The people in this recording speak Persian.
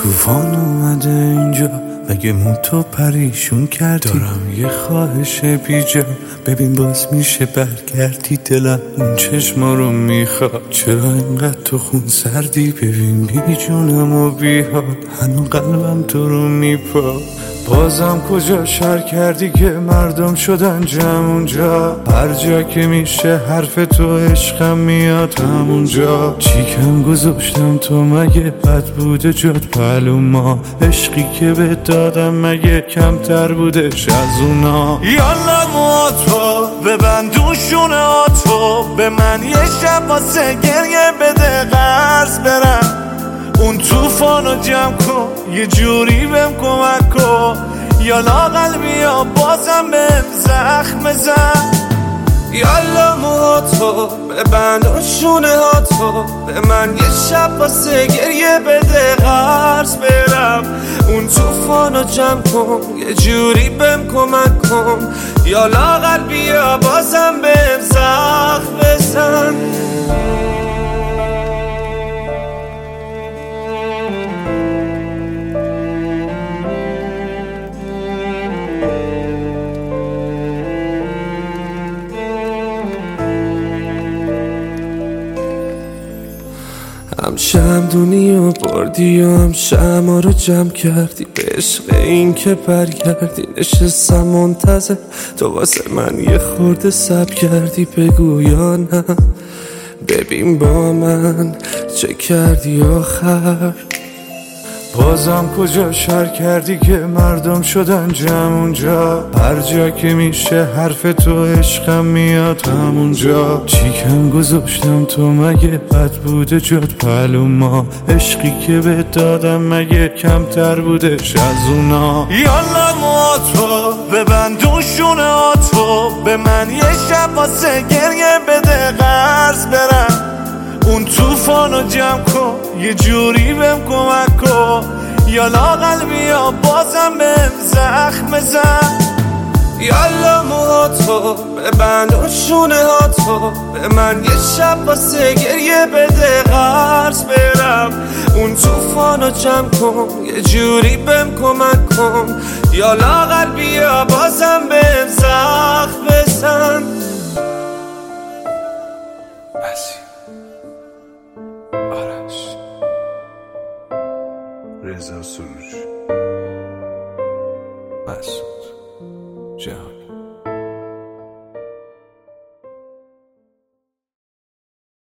طوفان اومده اینجا، مگه تو پریشون کردی؟ دارم یه خواهش بیجا، ببین باز میشه برگردی. دلم اون چشما رو میخواد، چرا اینقدر تو خون سردی؟ ببین بی جونم و بی حال، هنو قلبم تو رو میپا. بازم کجا شر کردی که مردم شدن جمع اونجا؟ هر جا که میشه حرف تو عشقم میاد همونجا. چیکم گذاشتم تو مگه بد بوده جات پلو ما؟ عشقی که به دادم مگه کمتر بودش از اونا؟ یالا موتو ببندوشونه آتو، به من یه شب واسه گریه بده قرض برم. اون توفانو جمع کن، یه جوری بهم کمک کن، یالا قلبی ها بازم بهم زخم زن. یالا موهاتو ببند و شونه هاتو، به من یه شب واسه گریه بده قرض برم. اون توفانو جمع کن، یه جوری بهم کمک کن، یالا قلبی ها بازم بهم زخم بزن. هم شمدونی و بردی و هم شما رو جمع کردی، به عشق این که برگردی. نشستم منتظر تو واسه من یه خورده سب کردی، بگو یا نه، ببین با من چه کردی آخر. بازم کجا شر کردی که مردم شدن جمع اونجا؟ هر جا که میشه حرف تو عشقم میاد همونجا. چیکم گذاشتم تو مگه بد بوده جات پلو ما؟ عشقی که به دادم مگه کمتر بودش از اونا؟ یالا موتو ببندوشونه آتو، به من یه شب واسه گریه بده قرض برم. اون توفانو جمع کن، یه جوری بهم کمک کن، یالا قلبی ها بازم بهم زخم زن. یالا موهاتو ببند و شونه هاتو، به من یه شب واسه گریه بده قرض برم. اون توفانو جمع کن، یه جوری بهم کمک کن، یالا قلبی ها بازم بهم زخم بزن. آرش رضا سروش مسعود جهان.